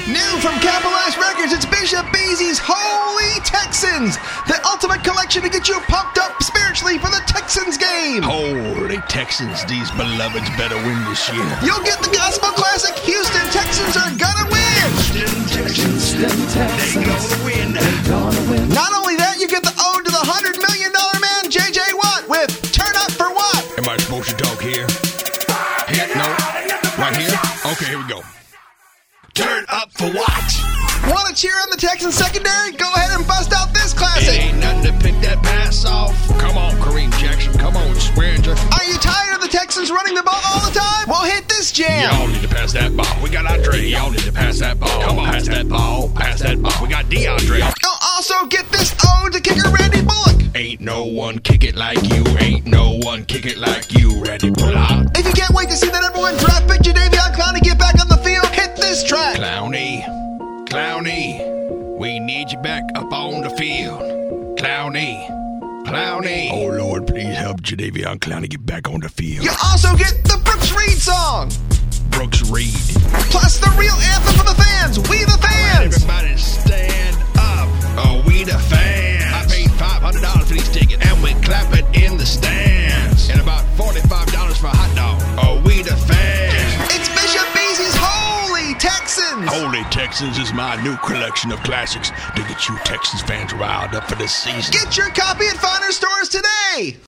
New from Capitalized Records, it's Bishop Beasley's Holy Texans, the ultimate collection to get you pumped up spiritually for the Texans game. Holy Texans, these beloveds better win this year. You'll get the gospel classic, Houston Texans are gonna win. They gonna win. Not only that, you get the ode to the $100 million man, J.J. Watt, with Turn Up for What? Am I supposed to talk here? Here? No? Right here? Okay, here we go. Turn up for what? Want to cheer on the Texans secondary? Go ahead and bust out this classic. It ain't nothing to pick that pass off. Come on, Kareem Jackson. Come on, Swearinger. Are you tired of the Texans running the ball all the time? Well, hit this jam. Y'all need to pass that ball. We got Andre. Y'all need to pass that ball. Come on, pass that ball. Pass that ball. We got DeAndre. You'll also get this ode to kicker Randy Bullock. Ain't no one kick it like you. Ain't no one kick it like you, Randy Bullock. If you can't wait to see that number one draft pick, Jadeveon Clowney, get back on the field, hit this track. Clowney, we need you back up on the field. Clowney. Oh, Lord, please help Jadeveon Clowney get back on the field. You also get the Brooks Reed song. Brooks Reed. Plus the real anthem for the fans, We the Fans. Everybody stand up. Oh, we the fans. I paid $500 for these tickets, and we clap it in the stands. And about $45 for a hot dog. Oh, we the fans. It's Bishop Beasley's Holy Texans. Holy Texans is my new collection of classics to get you Texans fans riled up for this season. Get your copy at Finer Stores today.